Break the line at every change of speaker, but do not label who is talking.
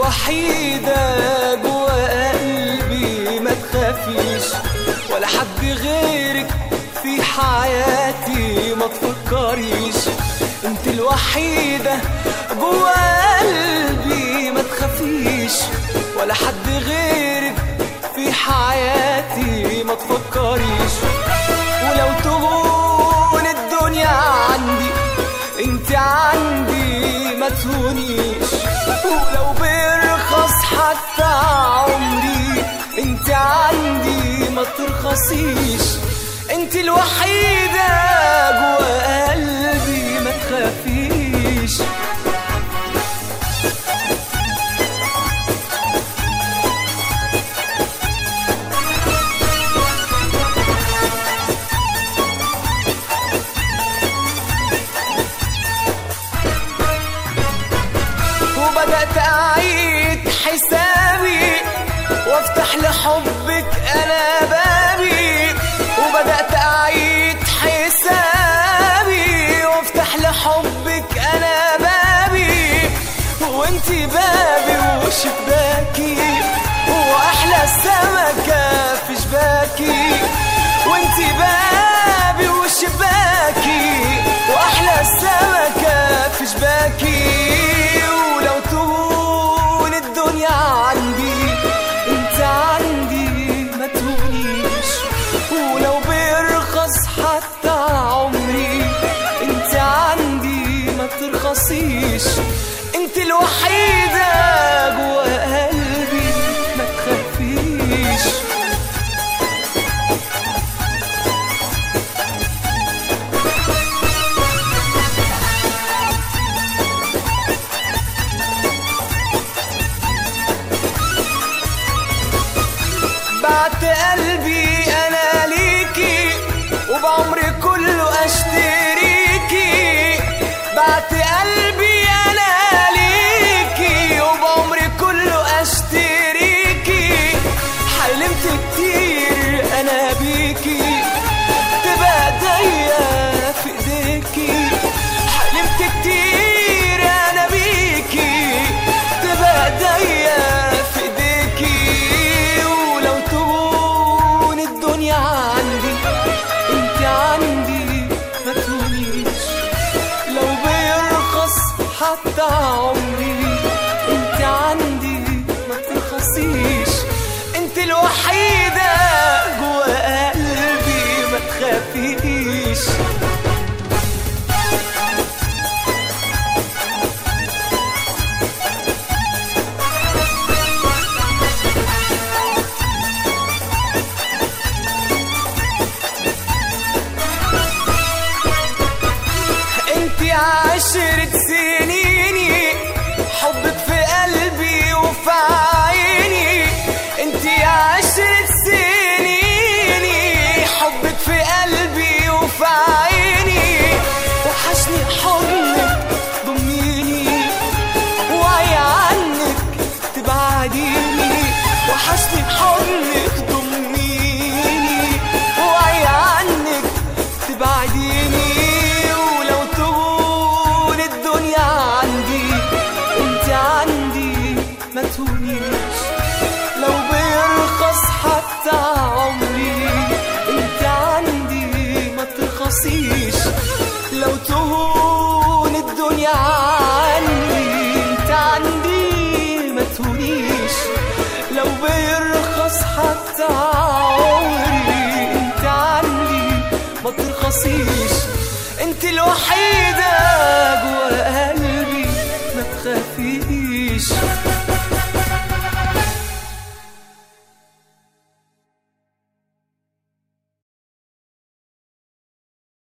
الوحيدة جوا قلبي، ما تخافيش ولا حد غيرك في حياتي، ما تفكريش. انت الوحيدة جوا قلبي، ما تخافيش ولا حد غيرك في حياتي، ما تفكريش. ولو تهون الدنيا عندي انت عندي، ما تهونيش. ولو بيرخص حتى عمري انت عندي، ما ترخصيش. انت الوحيدة جوا قلبي، ما تخافيش. وبدأت أعيد حسابي وافتح لحبك أنا بابي. وبدأت أعيد حسابي وافتح لحبك أنا بابي. وانتي بابي وشباكي، وأحلى سمكة في شباكي. وانتي بابي وشباكي، وأحلى سمكة في شباكي. ولو تهون الدنيا عندي انت عندي، ما تهونيش. ولو بيرخص حتى عمري انت عندي، ما ترخصيش. انت الوحيدة جوا قلبي، ما تخافيش. بعت قلبي أنا ليكي وبعمري كله أشتريكي. بعت قلبي أنا ليكي وبعمري كله أشتريكي. حلمت كتير أنا بيكي تبقى ايديا في ايديكي. حلمت كتير أنا بيكي تبقى ايديا في ايديكي. عندي انت عندي، ما تهونيش. لو بيرخص حتى عمري انت عندي، ما ترخصيش. انت الوحيدة جوا قلبي، ما تخافيش. عشرة سنيني حبك في قلبي وفي عيني. انتي 10 سنيني حبك في قلبي وفي عيني. وحشني حضنك ضميني، وعي عنك تبعديني. وحشني حضنك ضميني، وعي عنك تبعديني. ما تهونيش. لو بيرخص حتى عمري انت عندي، ما ترخصيش. لو تهون الدنيا عندي انت عندي، ما تهونيش. لو بيرخص حتى عمري انت عندي، ما ترخصيش. انت الوحيدة